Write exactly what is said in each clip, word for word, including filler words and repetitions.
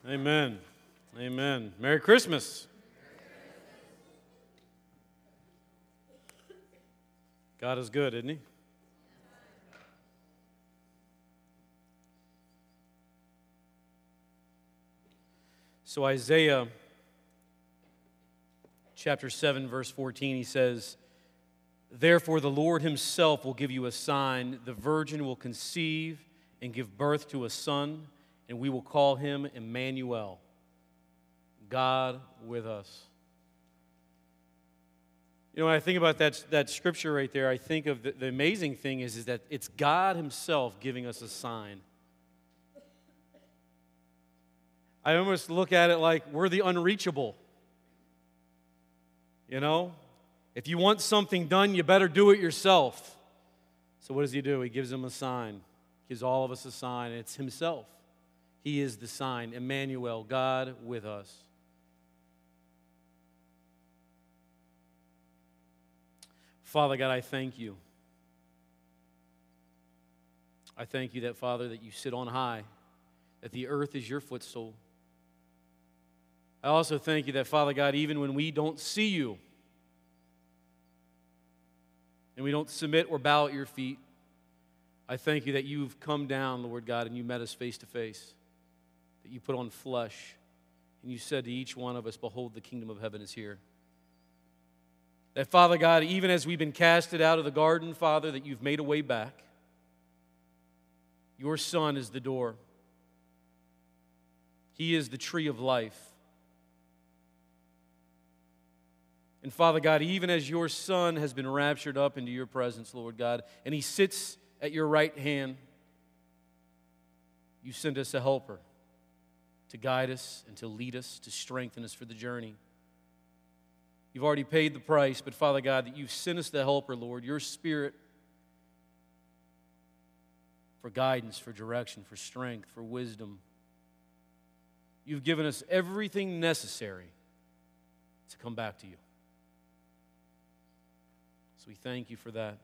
Amen. Amen. Merry Christmas. God is good, isn't He? So Isaiah chapter seven, verse fourteen, he says, "Therefore the Lord Himself will give you a sign. The virgin will conceive and give birth to a son, and we will call him Emmanuel, God with us." You know, when I think about that, that scripture right there, I think of the, the amazing thing is, is that it's God Himself giving us a sign. I almost look at it like we're the unreachable. You know? If you want something done, you better do it yourself. So what does He do? He gives them a sign. He gives all of us a sign. It's Himself. He is the sign. Emmanuel, God with us. Father God, I thank You. I thank You that, Father, that You sit on high, that the earth is Your footstool. I also thank You that, Father God, even when we don't see You and we don't submit or bow at Your feet, I thank You that You've come down, Lord God, and You met us face to face, that You put on flesh, and You said to each one of us, "Behold, the kingdom of heaven is here." That, Father God, even as we've been casted out of the garden, Father, that You've made a way back. Your Son is the door. He is the tree of life. And Father God, even as Your Son has been raptured up into Your presence, Lord God, and He sits at Your right hand, You send us a helper to guide us and to lead us, to strengthen us for the journey. You've already paid the price, but Father God, that You've sent us the helper, Lord, Your Spirit, for guidance, for direction, for strength, for wisdom. You've given us everything necessary to come back to You. So we thank You for that.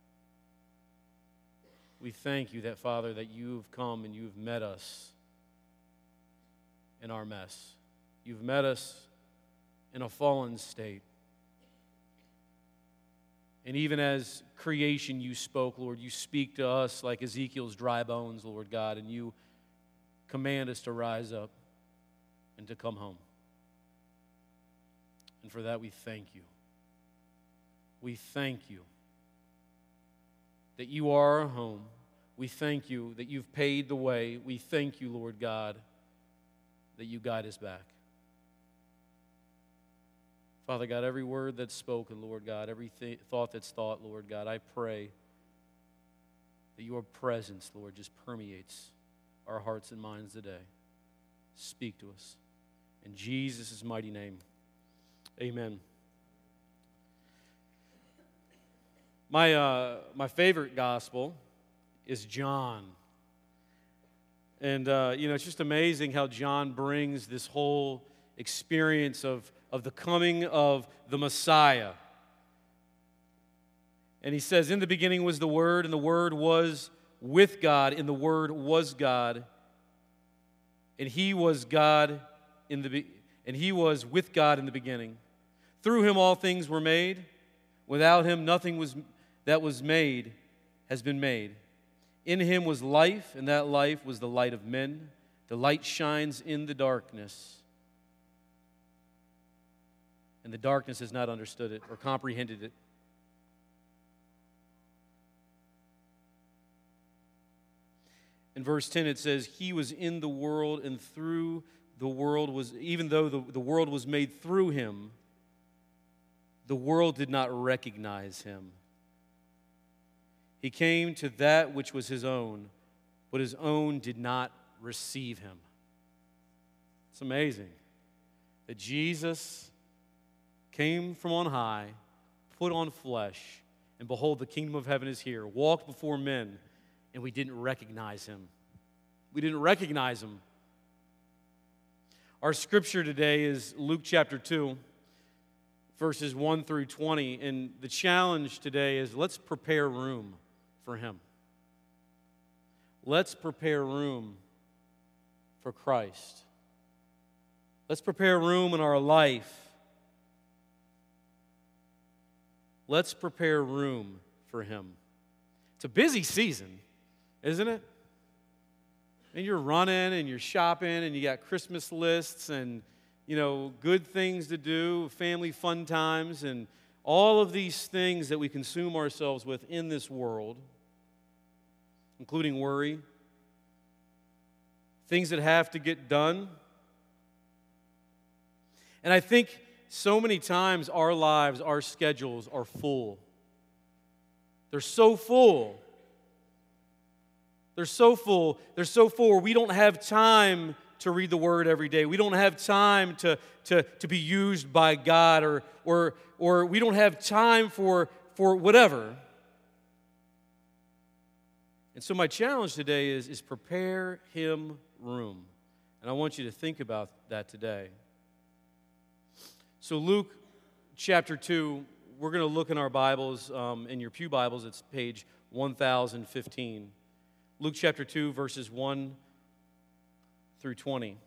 We thank You that, Father, that You've come and You've met us in our mess. You've met us in a fallen state. And even as creation You spoke, Lord, You speak to us like Ezekiel's dry bones, Lord God, and You command us to rise up and to come home. And for that we thank You. We thank You that You are our home. We thank You that You've paid the way. We thank You, Lord God, that You guide us back. Father God, every word that's spoken, Lord God, every th- thought that's thought, Lord God, I pray that Your presence, Lord, just permeates our hearts and minds today. Speak to us. In Jesus' mighty name, amen. My, uh, my favorite gospel is John. And, uh, you know, it's just amazing how John brings this whole experience of, of the coming of the Messiah. And he says, "In the beginning was the Word, and the Word was with God, and the Word was God. And He was God in the be- and He was with God in the beginning. Through Him all things were made. Without Him nothing was that was made has been made. In Him was life, and that life was the light of men. The light shines in the darkness, and the darkness has not understood it or comprehended it. In verse ten it says, He was in the world, and through the world was, even though the, the world was made through Him, the world did not recognize Him. He came to that which was His own, but His own did not receive Him." It's amazing that Jesus came from on high, put on flesh, and behold, the kingdom of heaven is here, walked before men, and we didn't recognize Him. We didn't recognize Him. Our scripture today is Luke chapter two, verses one through twenty, and the challenge today is let's prepare room for Him. Let's prepare room for Christ. Let's prepare room in our life. Let's prepare room for Him. It's a busy season, isn't it? And you're running and you're shopping and you got Christmas lists and, you know, good things to do, family fun times, and all of these things that we consume ourselves with in this world, including worry, things that have to get done. And I think so many times our lives, our schedules are full. They're so full. They're so full. They're so full. We don't have time to read the Word every day. We don't have time to, to, to be used by God, or, or, or we don't have time for, for whatever. And so my challenge today is, is prepare Him room. And I want you to think about that today. So Luke chapter two, we're going to look in our Bibles, um, in your pew Bibles, it's page one thousand fifteen. Luke chapter two, verses one through twenty.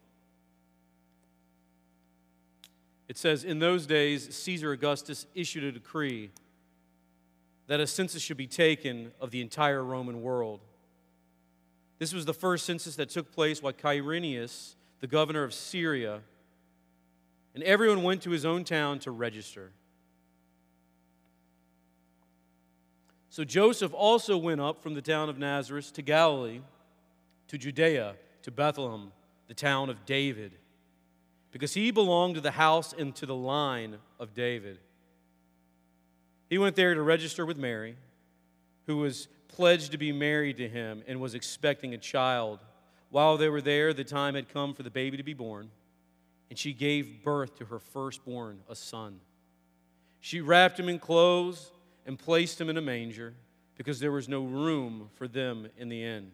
It says, "In those days, Caesar Augustus issued a decree that a census should be taken of the entire Roman world. This was the first census that took place while Quirinius, the governor of Syria, and everyone went to his own town to register. So Joseph also went up from the town of Nazareth to Galilee, to Judea, to Bethlehem, the town of David, because he belonged to the house and to the line of David. He went there to register with Mary, who was pledged to be married to him and was expecting a child. While they were there, the time had come for the baby to be born, and she gave birth to her firstborn, a son. She wrapped him in clothes and placed him in a manger, because there was no room for them in the inn.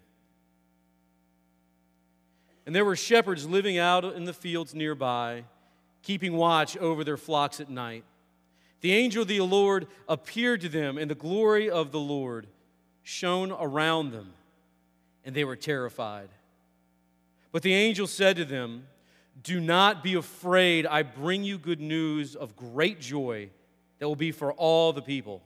And there were shepherds living out in the fields nearby, keeping watch over their flocks at night. The angel of the Lord appeared to them, and the glory of the Lord shone around them, and they were terrified. But the angel said to them, 'Do not be afraid. I bring you good news of great joy that will be for all the people.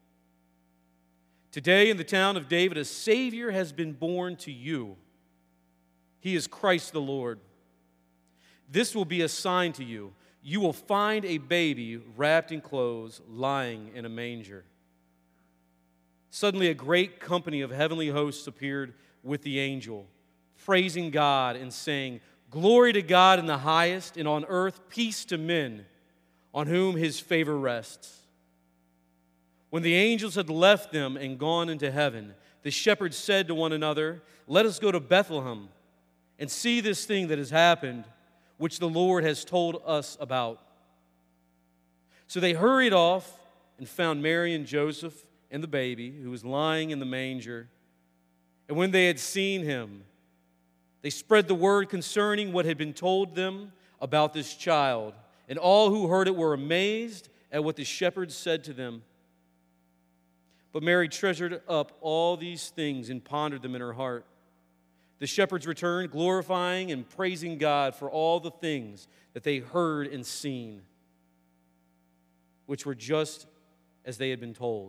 Today in the town of David, a Savior has been born to you. He is Christ the Lord. This will be a sign to you. You will find a baby wrapped in clothes, lying in a manger.' Suddenly a great company of heavenly hosts appeared with the angel, praising God and saying, 'Glory to God in the highest, and on earth peace to men on whom His favor rests.' When the angels had left them and gone into heaven, the shepherds said to one another, 'Let us go to Bethlehem and see this thing that has happened, which the Lord has told us about.' So they hurried off and found Mary and Joseph and the baby, who was lying in the manger. And when they had seen him, they spread the word concerning what had been told them about this child. And all who heard it were amazed at what the shepherds said to them. But Mary treasured up all these things and pondered them in her heart. The shepherds returned, glorifying and praising God for all the things that they heard and seen, which were just as they had been told."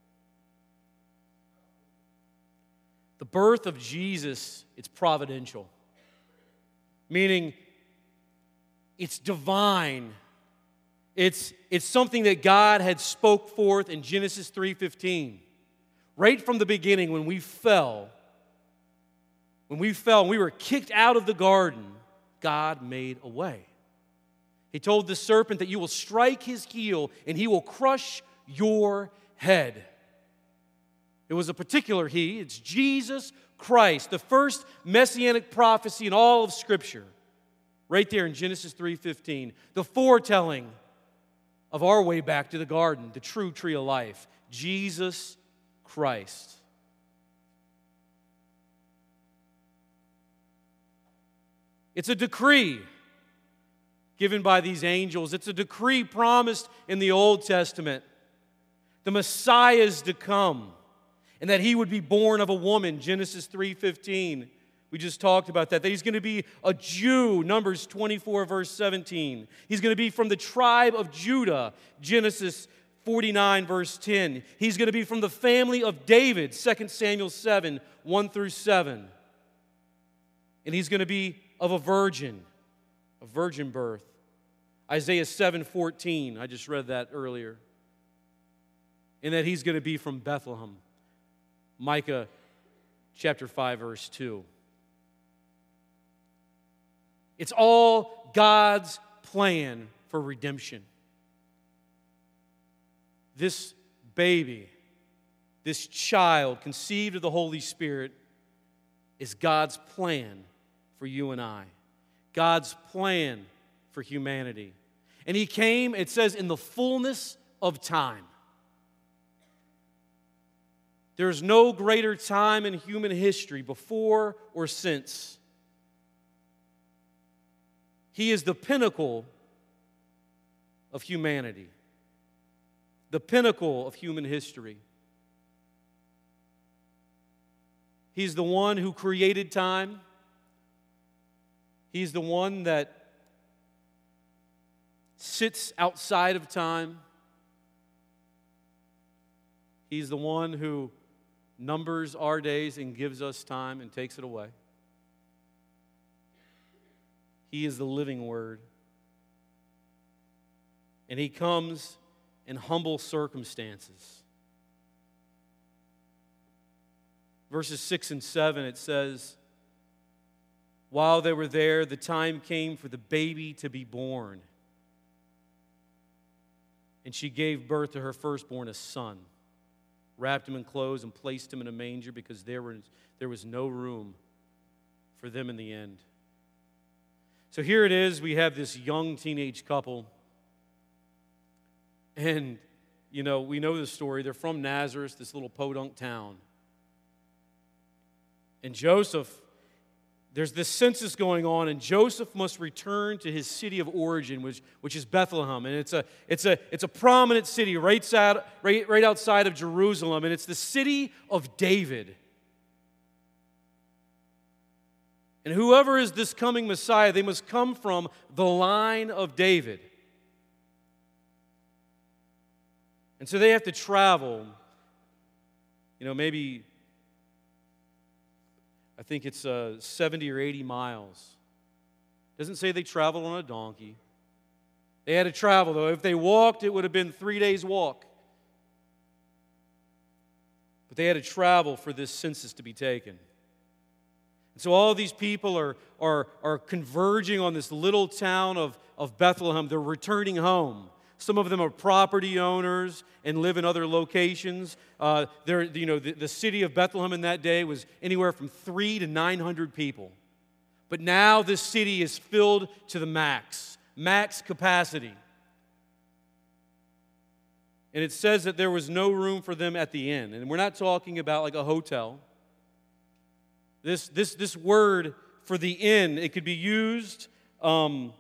The birth of Jesus, it's providential, meaning it's divine. It's, it's something that God had spoke forth in Genesis three fifteen. Right from the beginning, when we fell, when we fell and we were kicked out of the garden, God made a way. He told the serpent that you will strike his heel and he will crush your head. It was a particular he. It's Jesus Christ, the first messianic prophecy in all of Scripture. Right there in Genesis three fifteen. The foretelling of our way back to the garden, the true tree of life, Jesus Christ. It's a decree given by these angels. It's a decree promised in the Old Testament. The Messiah is to come, and that he would be born of a woman, Genesis three fifteen, We just talked about that, that he's going to be a Jew, Numbers twenty-four, verse seventeen. He's going to be from the tribe of Judah, Genesis forty-nine, verse ten. He's going to be from the family of David, Second Samuel seven, one through seven. And he's going to be of a virgin, a virgin birth. Isaiah seven, fourteen, I just read that earlier. And that he's going to be from Bethlehem. Micah chapter five, verse two. It's all God's plan for redemption. This baby, this child conceived of the Holy Spirit is God's plan for you and I. God's plan for humanity. And he came, it says, in the fullness of time. There's no greater time in human history before or since. He is the pinnacle of humanity, the pinnacle of human history. He's the one who created time. He's the one that sits outside of time. He's the one who numbers our days and gives us time and takes it away. He is the living Word. And he comes in humble circumstances. Verses six and seven, it says, while they were there, the time came for the baby to be born. And she gave birth to her firstborn, a son, wrapped him in clothes and placed him in a manger because there was, there was no room for them in the inn. So here it is, we have this young teenage couple. And, you know, we know the story. They're from Nazareth, this little podunk town. And Joseph, there's this census going on, and Joseph must return to his city of origin, which, which is Bethlehem. And it's a, it's a, it's a prominent city right, side, right, right outside of Jerusalem, and it's the city of David. And whoever is this coming Messiah, they must come from the line of David. And so they have to travel, you know, maybe, I think it's uh, seventy or eighty miles. Doesn't say they traveled on a donkey. They had to travel, though. If they walked, it would have been three days' walk. But they had to travel for this census to be taken. And so all these people are, are, are converging on this little town of, of Bethlehem. They're returning home. Some of them are property owners and live in other locations. Uh, they're, you know, the, the city of Bethlehem in that day was anywhere from three to nine hundred people. But now this city is filled to the max, max capacity. And it says that there was no room for them at the inn. And we're not talking about like a hotel. This, this, this word for the inn, it could be used, um,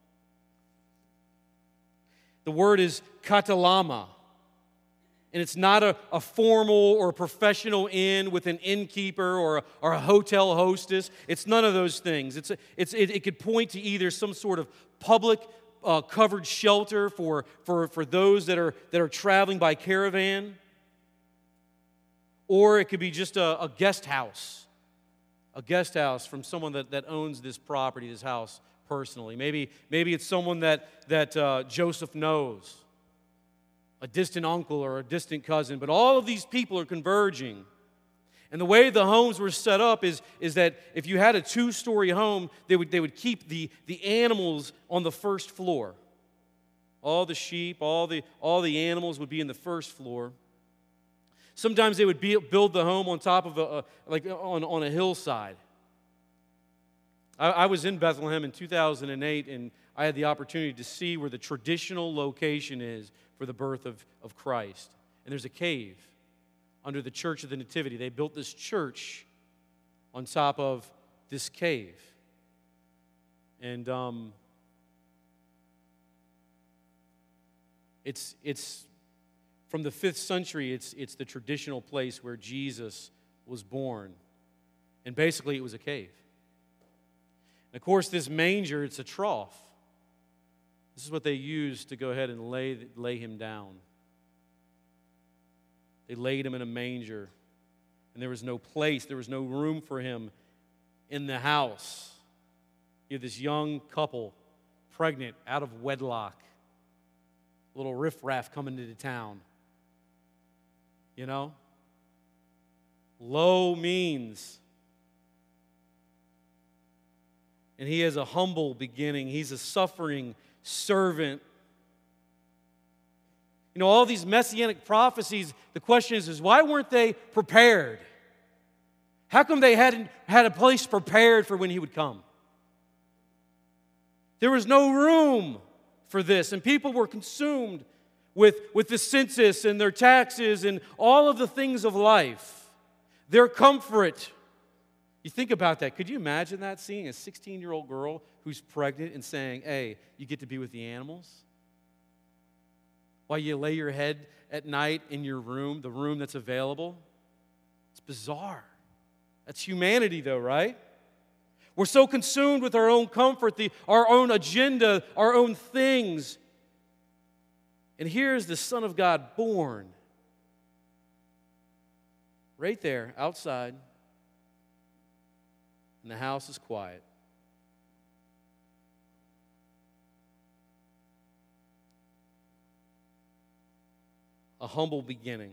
the word is katalama. And it's not a, a formal or a professional inn with an innkeeper or a, or a hotel hostess. It's none of those things. It's a, it's, it, it could point to either some sort of public uh, covered shelter for, for, for those that are, that are traveling by caravan, or it could be just a, a guest house. A guest house from someone that, that owns this property, this house, personally. Maybe, maybe it's someone that, that uh, Joseph knows, a distant uncle or a distant cousin. But all of these people are converging. And the way the homes were set up is, is that if you had a two-story home, they would, they would keep the, the animals on the first floor. All the sheep, all the, all the animals would be in the first floor. Sometimes they would be, build the home on top of a, a like on, on a hillside. I, I was in Bethlehem in two thousand eight, and I had the opportunity to see where the traditional location is for the birth of, of Christ. And there's a cave under the Church of the Nativity. They built this church on top of this cave. And um, it's it's... From the fifth century, it's, it's the traditional place where Jesus was born. And basically, it was a cave. And of course, this manger, it's a trough. This is what they used to go ahead and lay, lay him down. They laid him in a manger, and there was no place, there was no room for him in the house. You have this young couple, pregnant, out of wedlock, a little riffraff coming into town. You know? Low means. And he has a humble beginning. He's a suffering servant. You know, all these messianic prophecies, the question is, is why weren't they prepared? How come they hadn't had a place prepared for when he would come? There was no room for this, and people were consumed with, with the census and their taxes and all of the things of life, their comfort. You think about that. Could you imagine that, seeing a sixteen-year-old girl who's pregnant and saying, hey, you get to be with the animals? While you lay your head at night in your room, the room that's available? It's bizarre. That's humanity, though, right? We're so consumed with our own comfort, the, our own agenda, our own things. And here's the Son of God born. Right there, outside. And the house is quiet. A humble beginning.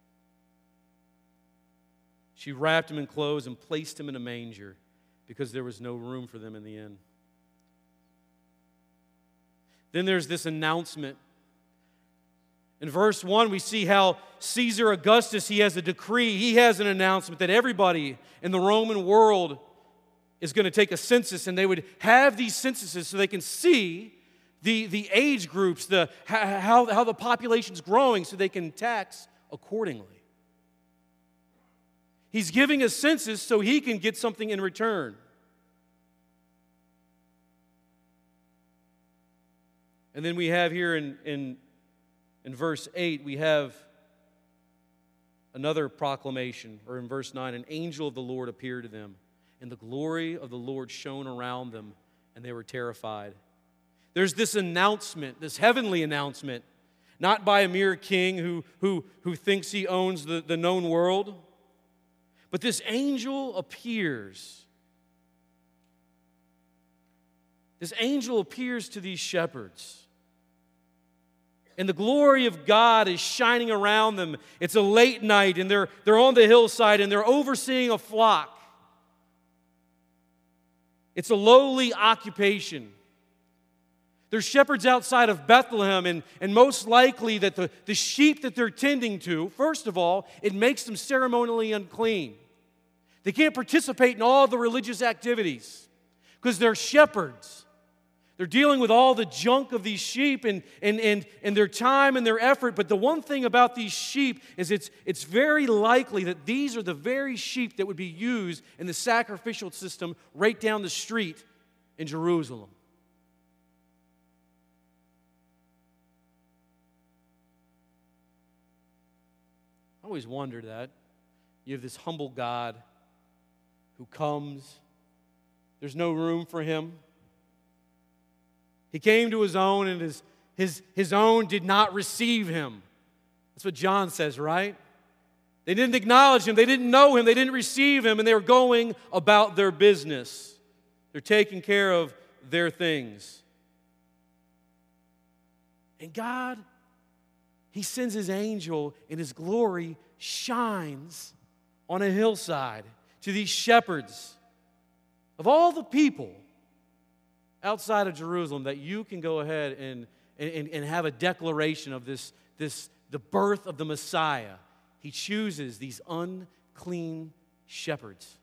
She wrapped him in clothes and placed him in a manger because there was no room for them in the inn. Then there's this announcement. In verse one, we see how Caesar Augustus, he has a decree, he has an announcement that everybody in the Roman world is going to take a census, and they would have these censuses so they can see the, the age groups, the, how, how the population's growing, so they can tax accordingly. He's giving a census so he can get something in return. And then we have here in, in, in verse eight, we have another proclamation, or in verse nine, an angel of the Lord appeared to them, and the glory of the Lord shone around them, and they were terrified. There's this announcement, this heavenly announcement, not by a mere king who, who, who thinks he owns the, the known world, but this angel appears. This angel appears to these shepherds. And the glory of God is shining around them. It's a late night, and they're, they're on the hillside, and they're overseeing a flock. It's a lowly occupation. There's shepherds outside of Bethlehem, and, and most likely that the, the sheep that they're tending to, first of all, it makes them ceremonially unclean. They can't participate in all the religious activities because they're shepherds. They're dealing with all the junk of these sheep and, and, and, and their time and their effort. But the one thing about these sheep is it's, it's very likely that these are the very sheep that would be used in the sacrificial system right down the street in Jerusalem. I always wondered that. You have this humble God who comes. There's no room for him. He came to his own, and his, his, his own did not receive him. That's what John says, right? They didn't acknowledge him. They didn't know him. They didn't receive him, and they were going about their business. They're taking care of their things. And God, he sends his angel, and his glory shines on a hillside to these shepherds. Of all the people outside of Jerusalem that you can go ahead and, and, and have a declaration of this, this, the birth of the Messiah, he chooses these unclean shepherds.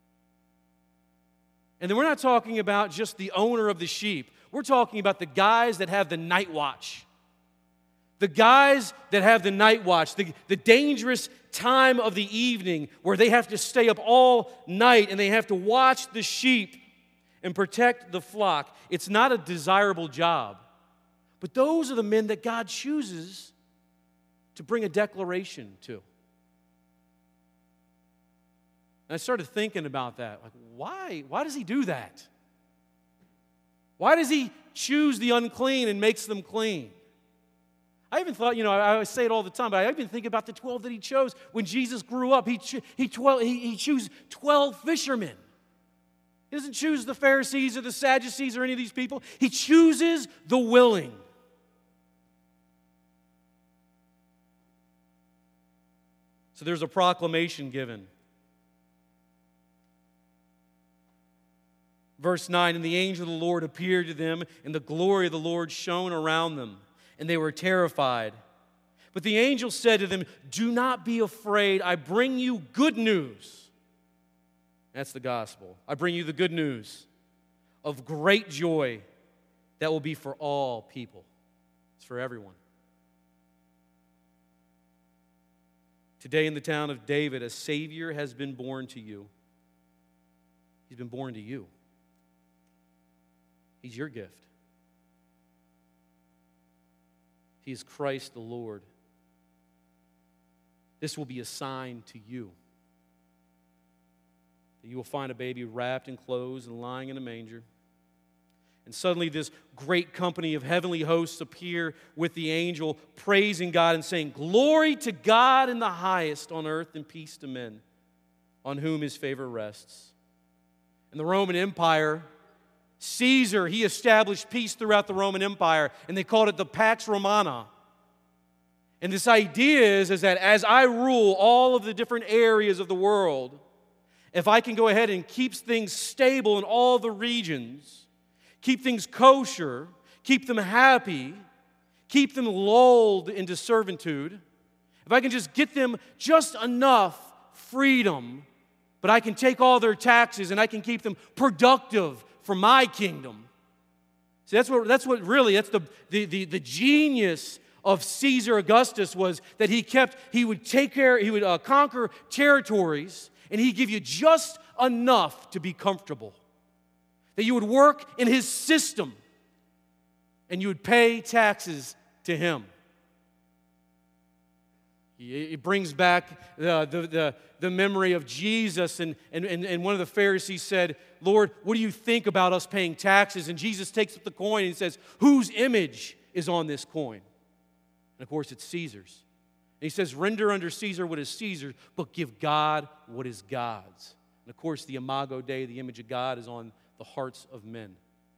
And then we're not talking about just the owner of the sheep. We're talking about the guys that have the night watch. The guys that have the night watch, the, the dangerous time of the evening where they have to stay up all night and they have to watch the sheep and protect the flock. It's not a desirable job. But those are the men that God chooses to bring a declaration to. And I started thinking about that. Like, why? Why does he do that? Why does he choose the unclean and makes them clean? I even thought, you know, I always say it all the time, but I even think about the twelve that he chose. When Jesus grew up, he, cho- he, twelve, he, he chose twelve fishermen. He doesn't choose the Pharisees or the Sadducees or any of these people. He chooses the willing. So there's a proclamation given. Verse nine, and the angel of the Lord appeared to them, and the glory of the Lord shone around them, and they were terrified. But the angel said to them, do not be afraid. I bring you good news. That's the gospel. I bring you the good news of great joy that will be for all people. It's for everyone. Today in the town of David, a Savior has been born to you. He's been born to you. He's your gift. He is Christ the Lord. This will be a sign to you. That you will find a baby wrapped in clothes and lying in a manger. And suddenly this great company of heavenly hosts appear with the angel, praising God and saying, glory to God in the highest on earth and peace to men, on whom his favor rests. In the Roman Empire, Caesar, he established peace throughout the Roman Empire, and they called it the Pax Romana. And this idea is, is that as I rule all of the different areas of the world, if I can go ahead and keep things stable in all the regions, keep things kosher, keep them happy, keep them lulled into servitude, if I can just get them just enough freedom, but I can take all their taxes and I can keep them productive for my kingdom. See, that's what, that's what really, that's the, the, the, the genius of Caesar Augustus was that he kept, he would take care, he would uh, conquer territories, and he'd give you just enough to be comfortable. That you would work in his system, and you would pay taxes to him. It brings back the, the, the, the memory of Jesus, and, and, and one of the Pharisees said, Lord, what do you think about us paying taxes? And Jesus takes up the coin and says, whose image is on this coin? And of course, it's Caesar's. And he says, render unto Caesar what is Caesar's, but give God what is God's. And of course, the Imago Dei, the image of God, is on the hearts of men.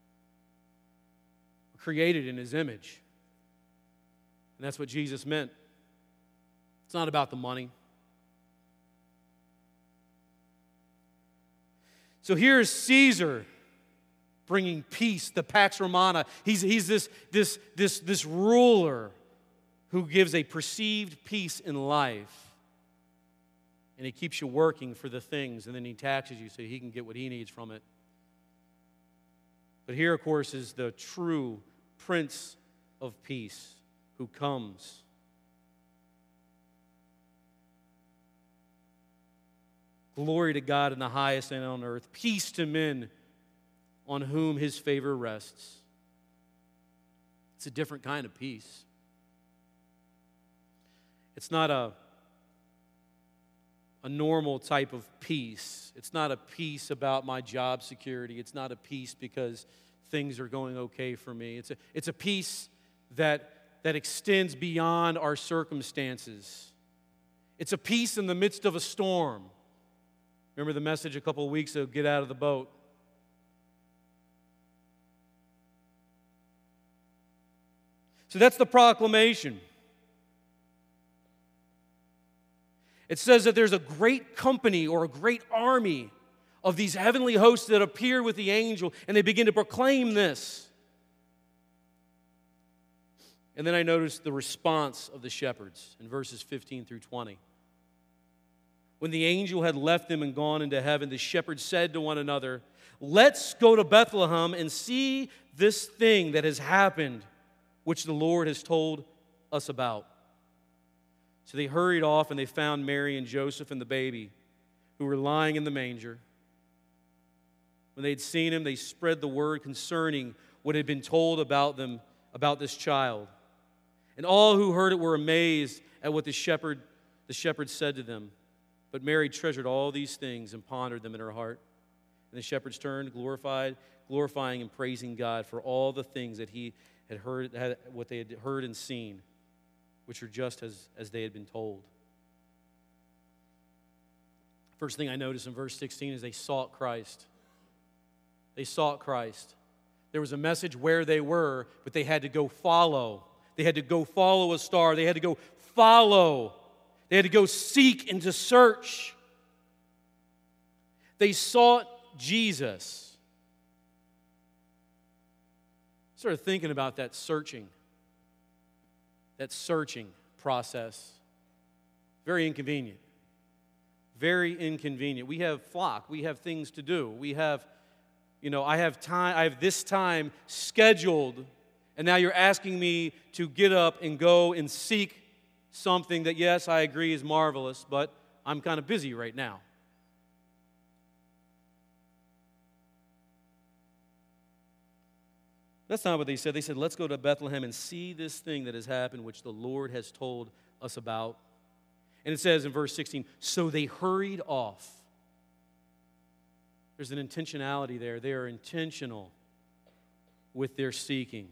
We're created in his image. And that's what Jesus meant. It's not about the money. So here's Caesar bringing peace, the Pax Romana. He's, he's this, this, this, this ruler who gives a perceived peace in life. And he keeps you working for the things, and then he taxes you so he can get what he needs from it. But here, of course, is the true Prince of Peace who comes. Glory to God in the highest and on earth. Peace to men on whom his favor rests. It's a different kind of peace. It's not a, a normal type of peace. It's not a peace about my job security. It's not a peace because things are going okay for me. It's a, it's a peace that, that extends beyond our circumstances. It's a peace in the midst of a storm. Remember the message a couple of weeks ago, get out of the boat. So that's the proclamation. It says that there's a great company or a great army of these heavenly hosts that appear with the angel, and they begin to proclaim this. And then I noticed the response of the shepherds in verses fifteen through twenty. When the angel had left them and gone into heaven, the shepherds said to one another, let's go to Bethlehem and see this thing that has happened, which the Lord has told us about. So they hurried off, and they found Mary and Joseph and the baby, who were lying in the manger. When they had seen him, they spread the word concerning what had been told about them, about this child. And all who heard it were amazed at what the shepherd, the shepherds said to them. But Mary treasured all these things and pondered them in her heart. And the shepherds turned, glorified glorifying and praising God for all the things that he had heard, had, what they had heard and seen, which are just as, as they had been told. First thing I notice in verse sixteen is they sought Christ. They sought Christ. There was a message where they were, but they had to go follow. They had to go follow a star. They had to go follow. They had to go seek and to search. They sought Jesus. Started thinking about that searching, that searching process. Very inconvenient. Very inconvenient. We have flock. We have things to do. We have, you know, I have time. I have this time scheduled, and now you're asking me to get up and go and seek something that, yes, I agree is marvelous, but I'm kind of busy right now. That's not what they said. They said, let's go to Bethlehem and see this thing that has happened, which the Lord has told us about. And it says in verse sixteen, so they hurried off. There's an intentionality there. They are intentional with their seeking.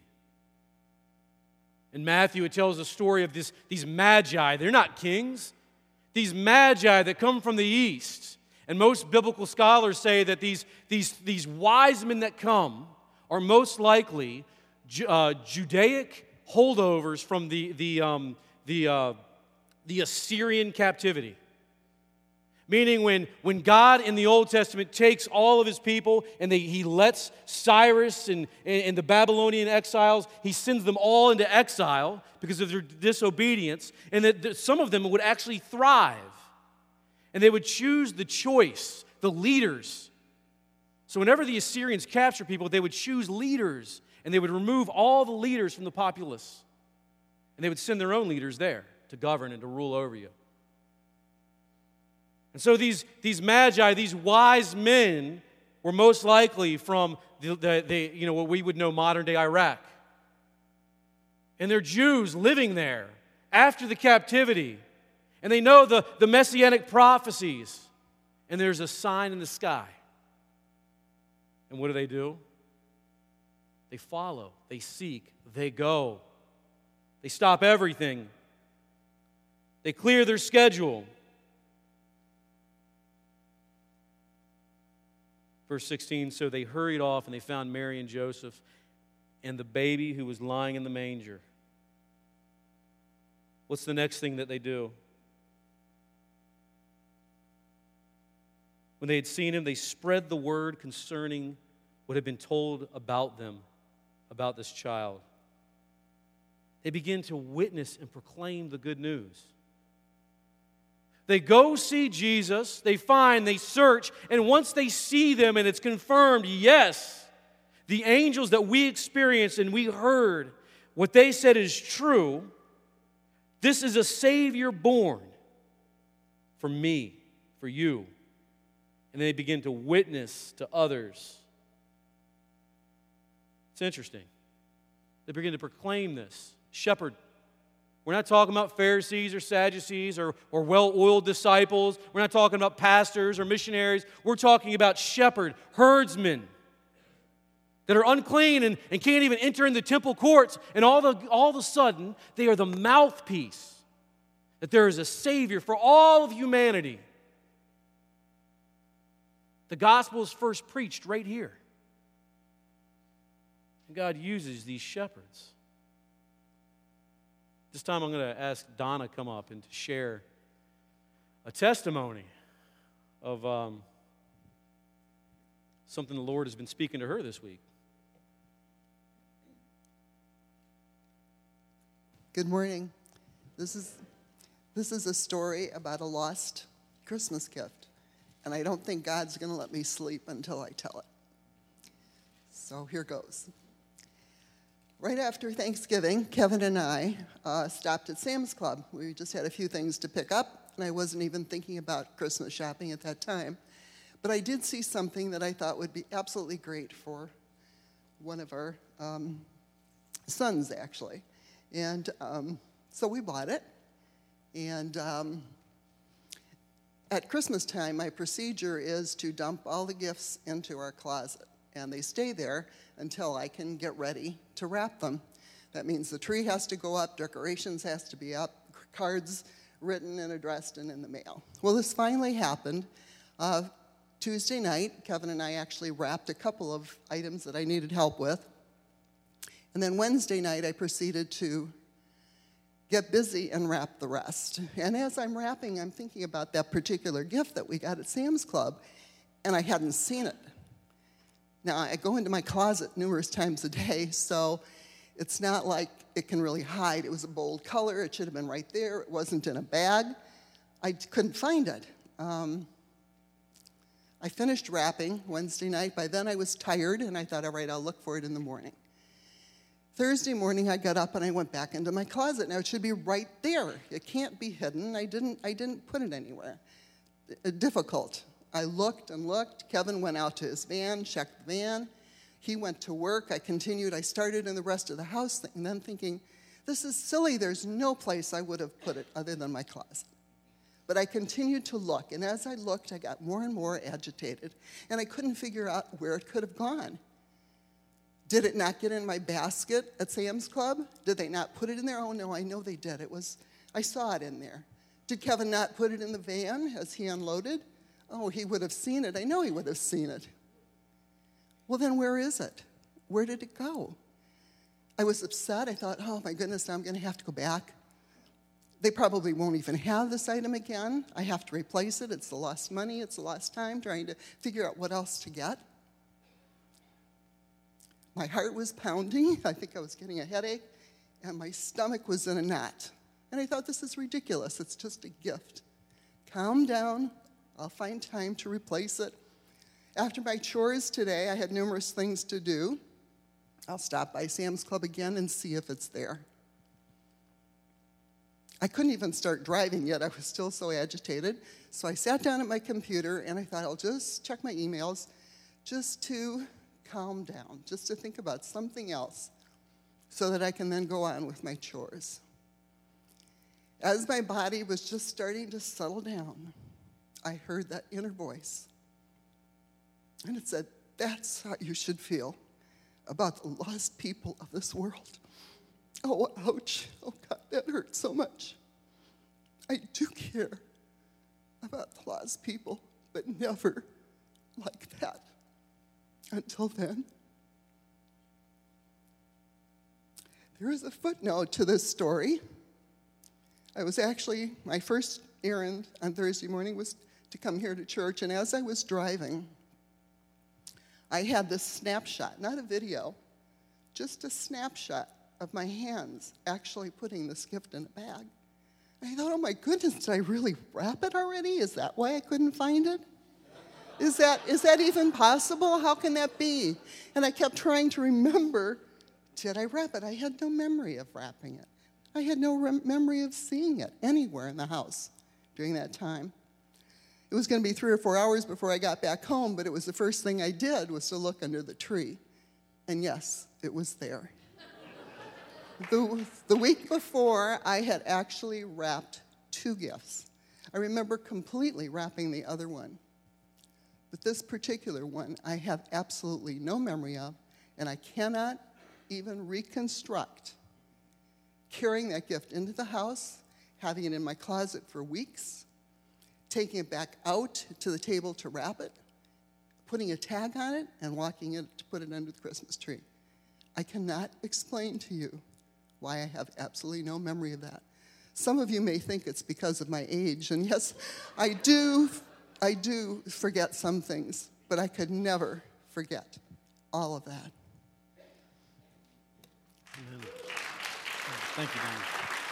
In Matthew, it tells the story of this, these magi. They're not kings. These magi that come from the east. And most biblical scholars say that these, these, these wise men that come are most likely uh, Judaic holdovers from the, the, um, the, uh, the Assyrian captivity. Meaning when, when God in the Old Testament takes all of his people and they, he lets Cyrus and, and the Babylonian exiles, he sends them all into exile because of their disobedience, and that, that some of them would actually thrive. And they would choose the choice, the leaders. So whenever the Assyrians captured people, they would choose leaders, and they would remove all the leaders from the populace. And they would send their own leaders there to govern and to rule over you. And so these, these magi, these wise men, were most likely from the, the, the, you know, what we would know modern-day Iraq. And they're Jews living there after the captivity. And they know the, the messianic prophecies. And there's a sign in the sky. And what do they do? They follow, they seek, they go. They stop everything. They clear their schedule. Verse sixteen, so they hurried off and they found Mary and Joseph and the baby who was lying in the manger. What's the next thing that they do? When they had seen him, they spread the word concerning what had been told about them, about this child. They begin to witness and proclaim the good news. They go see Jesus, they find, they search, and once they see them and it's confirmed, yes, the angels that we experienced and we heard, what they said is true, this is a Savior born for me, for you. And they begin to witness to others. It's interesting. They begin to proclaim this. Shepherd. We're not talking about Pharisees or Sadducees or, or well-oiled disciples. We're not talking about pastors or missionaries. We're talking about shepherd, herdsmen that are unclean and, and can't even enter in the temple courts. And all, the, all of a sudden, they are the mouthpiece that there is a Savior for all of humanity. The gospel is first preached right here. And God uses these shepherds. This time I'm going to ask Donna to come up and to share a testimony of um, something the Lord has been speaking to her this week. Good morning. This is, this is a story about a lost Christmas gift, and I don't think God's going to let me sleep until I tell it. So here goes. Right after Thanksgiving, Kevin and I uh, stopped at Sam's Club. We just had a few things to pick up, and I wasn't even thinking about Christmas shopping at that time. But I did see something that I thought would be absolutely great for one of our um, sons, actually. And um, so we bought it. And um, at Christmas time, my procedure is to dump all the gifts into our closet. and they stay there until I can get ready to wrap them. That means the tree has to go up, decorations has to be up, cards written and addressed and in the mail. Well, this finally happened. Uh, Tuesday night, Kevin and I actually wrapped a couple of items that I needed help with. And then Wednesday night, I proceeded to get busy and wrap the rest. And as I'm wrapping, I'm thinking about that particular gift that we got at Sam's Club, and I hadn't seen it. Now, I go into my closet numerous times a day, so it's not like it can really hide. It was a bold color. It should have been right there. It wasn't in a bag. I couldn't find it. Um, I finished wrapping Wednesday night. By then, I was tired, and I thought, all right, I'll look for it in the morning. Thursday morning, I got up and I went back into my closet. Now, it should be right there. It can't be hidden. I didn't, I didn't put it anywhere. Uh, difficult. I looked and looked. Kevin went out to his van, checked the van. He went to work. I continued. I started in the rest of the house, and then thinking, this is silly. There's no place I would have put it other than my closet. But I continued to look, and as I looked, I got more and more agitated, and I couldn't figure out where it could have gone. Did it not get in my basket at Sam's Club? Did they not put it in there? Oh, no, I know they did. It was, I saw it in there. Did Kevin not put it in the van as he unloaded? Oh, he would have seen it. I know he would have seen it. Well, then where is it? Where did it go? I was upset. I thought, oh, my goodness, now I'm going to have to go back. They probably won't even have this item again. I have to replace it. It's the lost money. It's the lost time trying to figure out what else to get. My heart was pounding. I think I was getting a headache, and my stomach was in a knot. And I thought, this is ridiculous. It's just a gift. Calm down. I'll find time to replace it. After my chores today, I had numerous things to do. I'll stop by Sam's Club again and see if it's there. I couldn't even start driving yet. I was still so agitated. So I sat down at my computer, and I thought, I'll just check my emails just to calm down, just to think about something else so that I can then go on with my chores. As my body was just starting to settle down, I heard that inner voice. And it said, that's how you should feel about the lost people of this world. Oh, ouch. Oh, God, that hurt so much. I do care about the lost people, but never like that. Until then, there is a footnote to this story. I was actually, my first errand on Thursday morning was to come here to church, and as I was driving, I had this snapshot, not a video, just a snapshot of my hands actually putting this gift in a bag. And I thought, oh my goodness, did I really wrap it already? Is that why I couldn't find it? Is that, is that even possible? How can that be? And I kept trying to remember, did I wrap it? I had no memory of wrapping it. I had no rem- memory of seeing it anywhere in the house during that time. It was going to be three or four hours before I got back home, but it was the first thing I did was to look under the tree. And yes, it was there. the, the week before, I had actually wrapped two gifts. I remember completely wrapping the other one. But this particular one, I have absolutely no memory of, and I cannot even reconstruct carrying that gift into the house, having it in my closet for weeks, taking it back out to the table to wrap it, putting a tag on it, and walking it to put it under the Christmas tree. I cannot explain to you why I have absolutely no memory of that. Some of you may think it's because of my age, and yes, I do I do forget some things, but I could never forget all of that. Amen. Thank you, Donnie.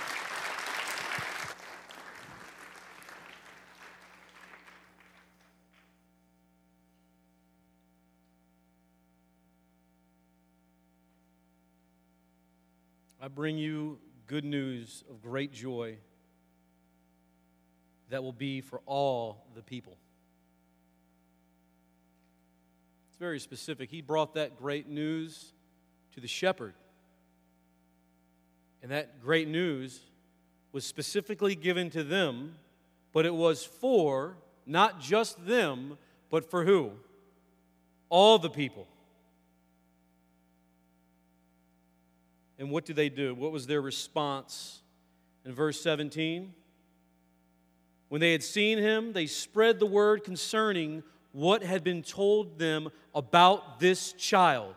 I bring you good news of great joy that will be for all the people. It's very specific. He brought that great news to the shepherd. And that great news was specifically given to them, but it was for not just them, but for who? All the people. And what did they do? What was their response? In verse seventeen, when they had seen him, they spread the word concerning what had been told them about this child.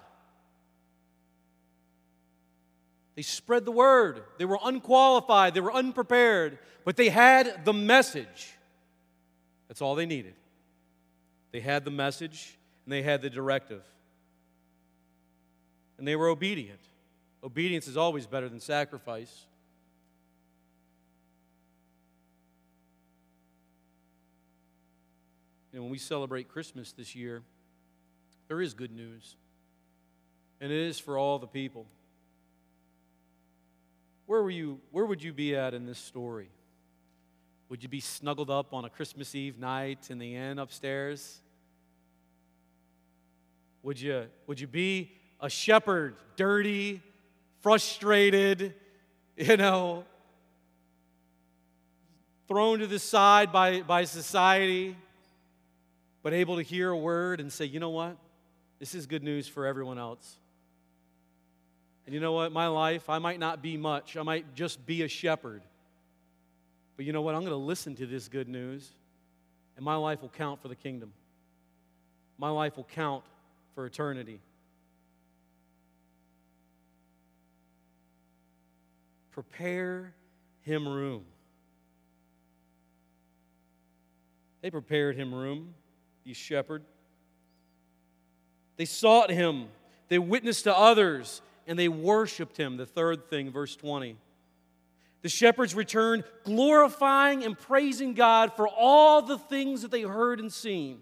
They spread the word. They were unqualified. They were unprepared. But they had the message. That's all they needed. They had the message and they had the directive. And they were obedient. Obedience is always better than sacrifice. You know, when we celebrate Christmas this year, there is good news. And it is for all the people. Where were you, where would you be at in this story? Would you be snuggled up on a Christmas Eve night in the inn upstairs? Would you, would you be a shepherd, dirty, frustrated, you know, thrown to the side by, by society, but able to hear a word and say, you know what? This is good news for everyone else. And you know what? My life, I might not be much. I might just be a shepherd. But you know what? I'm going to listen to this good news, and my life will count for the kingdom. My life will count for eternity. Prepare him room. They prepared him room, these shepherds. They sought him. They witnessed to others. And they worshiped him. The third thing, verse twenty. The shepherds returned, glorifying and praising God for all the things that they heard and seen.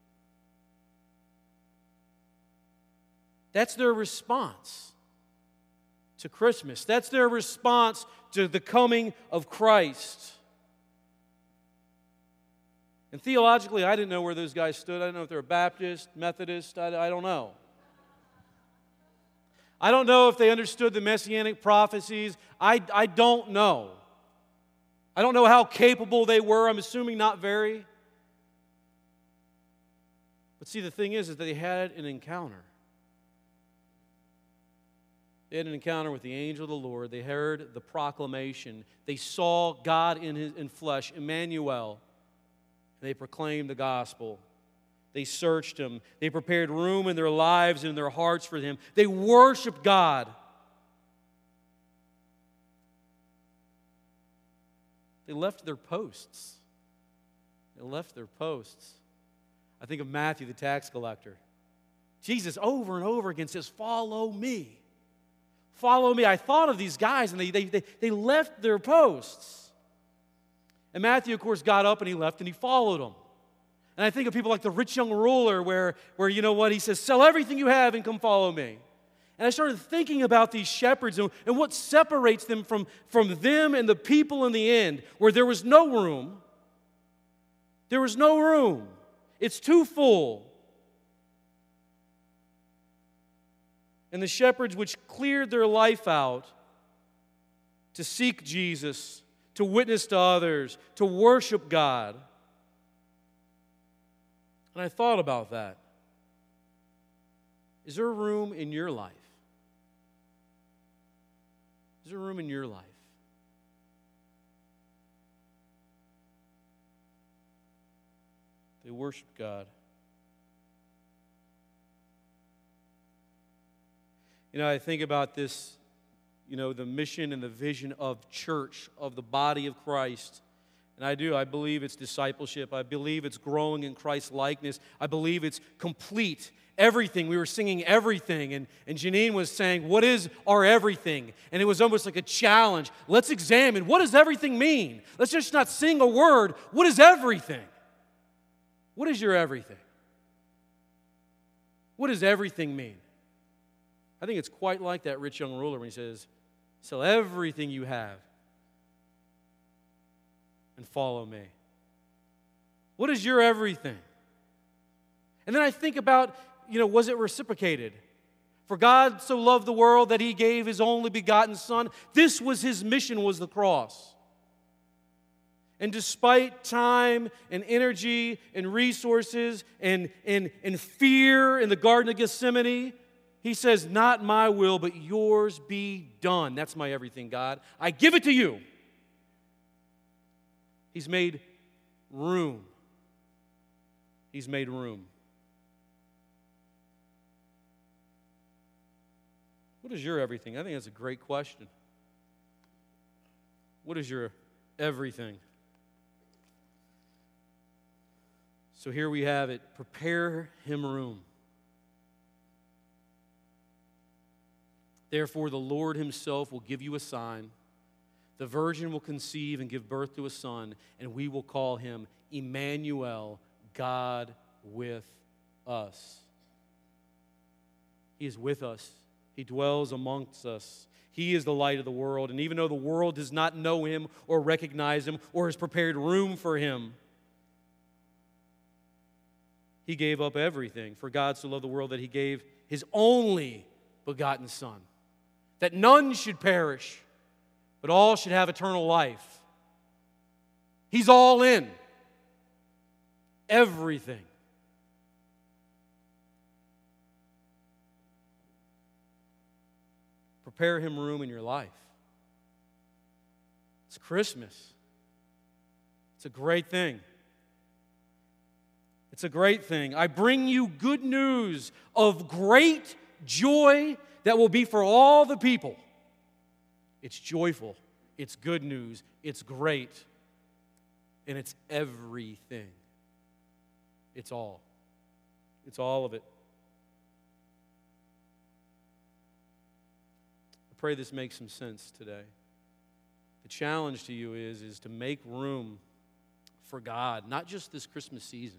That's their response to Christmas. That's their response to the coming of Christ. And theologically, I didn't know where those guys stood. I didn't know if they were Baptist, Methodist. I, I don't know. I don't know if they understood the messianic prophecies. I, I don't know. I don't know how capable they were. I'm assuming not very. But see, the thing is, is that they had an encounter. They had an encounter with the angel of the Lord. They heard the proclamation. They saw God in, his, in flesh, Emmanuel. And they proclaimed the gospel. They searched him. They prepared room in their lives and in their hearts for him. They worshiped God. They left their posts. They left their posts. I think of Matthew, the tax collector. Jesus over and over again says, follow me. Follow me. I thought of these guys, and they, they, they, they left their posts. And Matthew, of course, got up and he left and he followed them. And I think of people like the rich young ruler where, where, you know what, he says, sell everything you have and come follow me. And I started thinking about these shepherds and, and what separates them from, from them and the people in the end, where there was no room. There was no room. It's too full. And the shepherds which cleared their life out to seek Jesus, to witness to others, to worship God. And I thought about that. Is there room in your life? Is there room in your life? They worship God. You know, I think about this, you know, the mission and the vision of church, of the body of Christ. And I do. I believe it's discipleship. I believe it's growing in Christ's likeness. I believe it's complete. Everything. We were singing everything. And, and Janine was saying, what is our everything? And it was almost like a challenge. Let's examine, what does everything mean? Let's just not sing a word. What is everything? What is your everything? What does everything mean? I think it's quite like that rich young ruler when he says, sell everything you have and follow me. What is your everything? And then I think about, you know, was it reciprocated? For God so loved the world that he gave his only begotten Son. This was his mission, was the cross. And despite time and energy and resources and, and, and fear in the Garden of Gethsemane, He says, not my will, but yours be done. That's my everything, God. I give it to you. He's made room. He's made room. What is your everything? I think that's a great question. What is your everything? So here we have it. Prepare him room. Therefore, the Lord himself will give you a sign. The virgin will conceive and give birth to a son, and we will call him Emmanuel, God with us. He is with us. He dwells amongst us. He is the light of the world. And even though the world does not know him or recognize him or has prepared room for him, he gave up everything. For God so loved the world that he gave his only begotten Son, that none should perish, but all should have eternal life. He's all in. Everything. Prepare him room in your life. It's Christmas. It's a great thing. It's a great thing. I bring you good news of great joy that will be for all the people. It's joyful. It's good news. It's great. And it's everything. It's all. It's all of it. I pray this makes some sense today. The challenge to you is, is to make room for God, not just this Christmas season.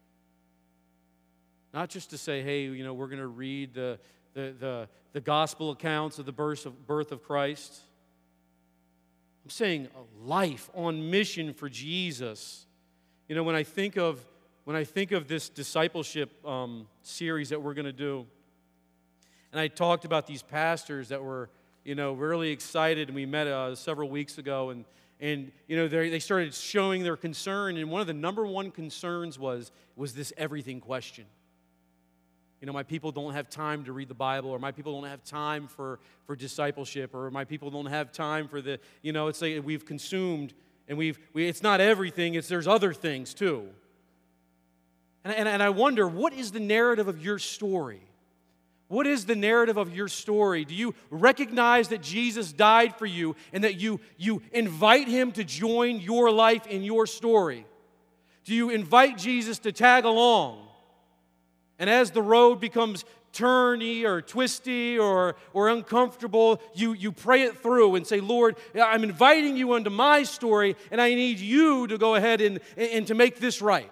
Not just to say, hey, you know, we're going to read the, the, the, the gospel accounts of the birth of, birth of Christ. I'm saying a life on mission for Jesus. You know, when I think of when I think of this discipleship um, series that we're going to do, and I talked about these pastors that were, you know, really excited, and we met uh, several weeks ago, and and you know they they started showing their concern, and one of the number one concerns was was this everything question. You know, my people don't have time to read the Bible, or my people don't have time for, for discipleship, or my people don't have time for the, you know, it's like we've consumed, and we've, we, it's not everything, it's there's other things too. And, and, and I wonder, what is the narrative of your story? What is the narrative of your story? Do you recognize that Jesus died for you and that you, you invite him to join your life in your story? Do you invite Jesus to tag along? And as the road becomes turny or twisty or, or uncomfortable, you, you pray it through and say, Lord, I'm inviting you into my story, and I need you to go ahead and, and to make this right.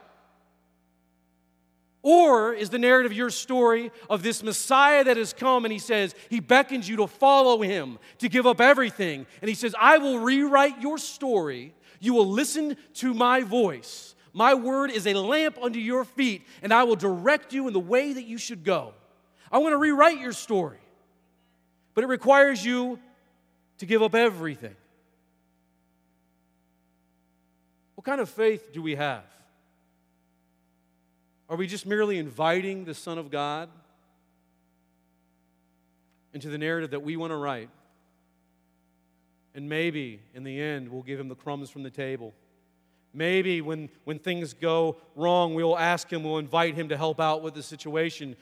Or is the narrative of your story of this Messiah that has come, and he says, he beckons you to follow him, to give up everything. And he says, I will rewrite your story. You will listen to my voice. My word is a lamp unto your feet, and I will direct you in the way that you should go. I want to rewrite your story, but it requires you to give up everything. What kind of faith do we have? Are we just merely inviting the Son of God into the narrative that we want to write? And maybe, in the end, we'll give him the crumbs from the table. Maybe when, when things go wrong, we'll ask him, we'll invite him to help out with the situation.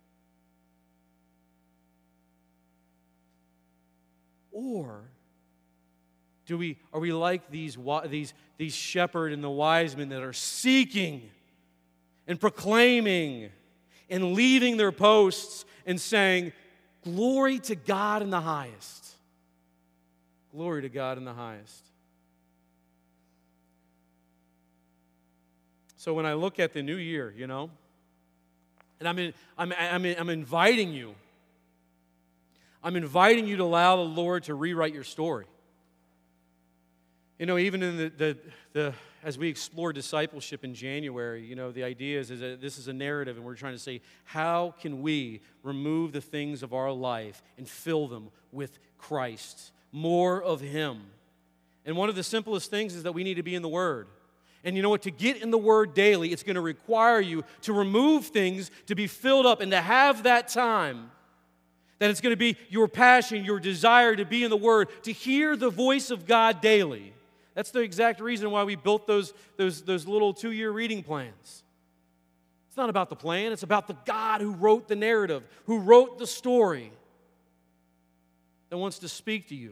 Or do we are we like these, these, these shepherd and the wise men that are seeking and proclaiming and leaving their posts and saying, glory to God in the highest. Glory to God in the highest. So when I look at the new year, you know, and I'm, in, I'm, I'm, in, I'm inviting you, I'm inviting you to allow the Lord to rewrite your story. You know, even in the, the, the as we explore discipleship in January, you know, the idea is, is that this is a narrative, and we're trying to say, how can we remove the things of our life and fill them with Christ, more of him? And one of the simplest things is that we need to be in the Word. And you know what? To get in the Word daily, it's going to require you to remove things, to be filled up, and to have that time That it's going to be your passion, your desire to be in the Word, to hear the voice of God daily. That's the exact reason why we built those, those, those little two-year reading plans. It's not about the plan, it's about the God who wrote the narrative, who wrote the story, that wants to speak to you.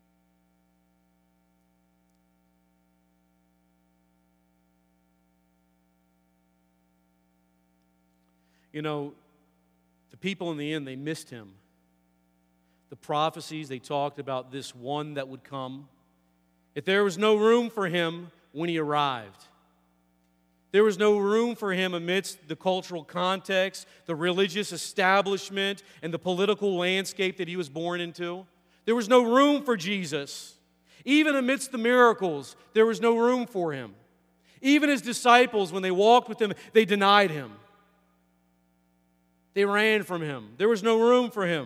You know, the people in the end, they missed him. The prophecies, they talked about this one that would come. If there was no room for him when he arrived, there was no room for him amidst the cultural context, the religious establishment, and the political landscape that he was born into. There was no room for Jesus. Even amidst the miracles, there was no room for him. Even his disciples, when they walked with him, they denied him. They ran from him. There was no room for him.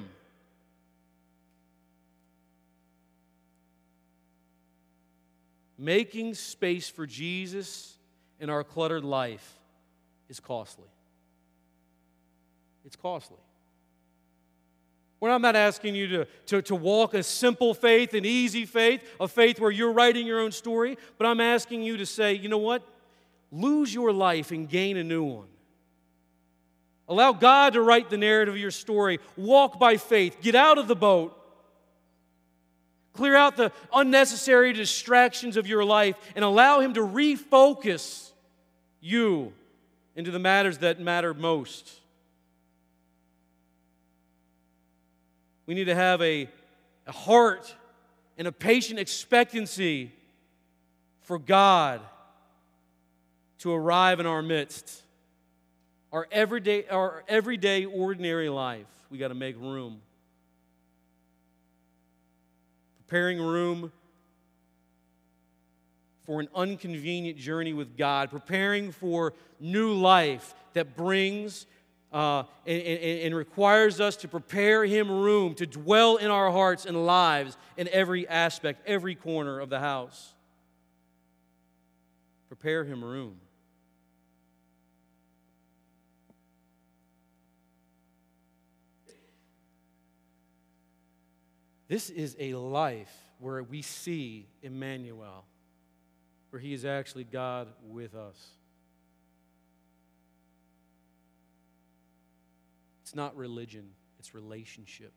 Making space for Jesus in our cluttered life is costly. It's costly. Well, I'm not asking you to, to, to walk a simple faith, an easy faith, a faith where you're writing your own story, but I'm asking you to say, you know what? Lose your life and gain a new one. Allow God to write the narrative of your story. Walk by faith. Get out of the boat. Clear out the unnecessary distractions of your life and allow Him to refocus you into the matters that matter most. We need to have a, a heart and a patient expectancy for God to arrive in our midst. Our everyday, our everyday, ordinary life, we got to make room. Preparing room for an inconvenient journey with God. Preparing for new life that brings uh, and, and, and requires us to prepare Him room to dwell in our hearts and lives in every aspect, every corner of the house. Prepare Him room. This is a life where we see Emmanuel, where He is actually God with us. It's not religion, it's relationship.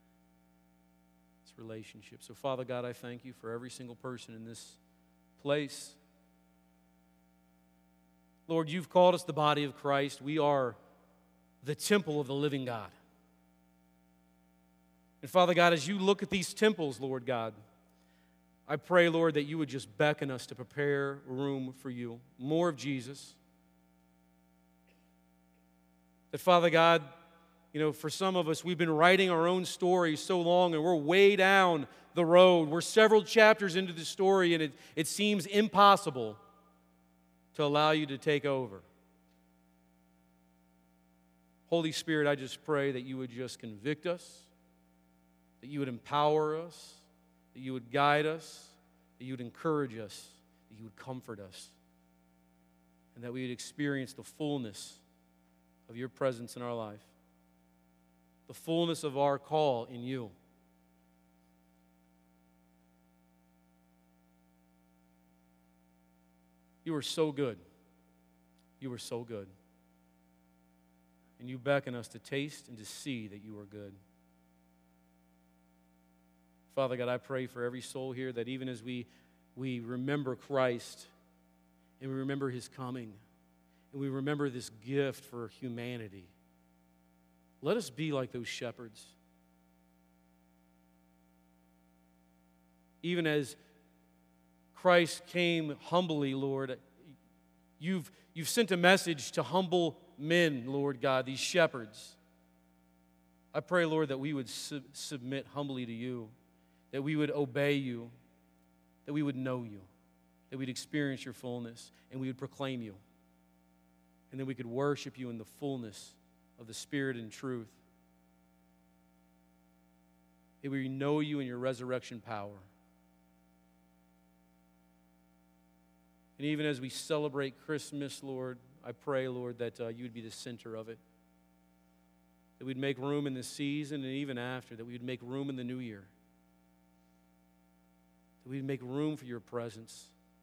It's relationship. So, Father God, I thank You for every single person in this place. Lord, You've called us the body of Christ. We are the temple of the living God. And Father God, as You look at these temples, Lord God, I pray, Lord, that You would just beckon us to prepare room for You. More of Jesus. That, Father God, you know, for some of us, we've been writing our own stories so long and we're way down the road. We're several chapters into the story and it, it seems impossible to allow You to take over. Holy Spirit, I just pray that You would just convict us, that You would empower us, that You would guide us, that You would encourage us, that You would comfort us, and that we would experience the fullness of Your presence in our life, the fullness of our call in You. You are so good. You are so good. And You beckon us to taste and to see that You are good. Father God, I pray for every soul here that even as we, we remember Christ and we remember His coming and we remember this gift for humanity, let us be like those shepherds. Even as Christ came humbly, Lord, you've, you've sent a message to humble men, Lord God, these shepherds. I pray, Lord, that we would sub- submit humbly to You, that we would obey You, that we would know You, that we'd experience Your fullness, and we would proclaim You, and that we could worship You in the fullness of the Spirit and truth, that we know You in Your resurrection power. And even as we celebrate Christmas, Lord, I pray, Lord, that uh, You would be the center of it. that we'd make room in this season and even after, that we'd make room in the new year, that we'd make room for your presence.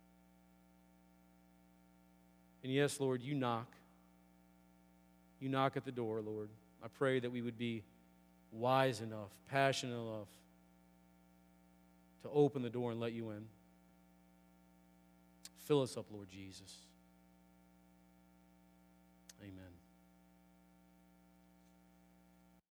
And yes, Lord, you knock. You knock at the door, Lord. I pray that we would be wise enough, passionate enough to open the door and let you in. Fill us up, Lord Jesus.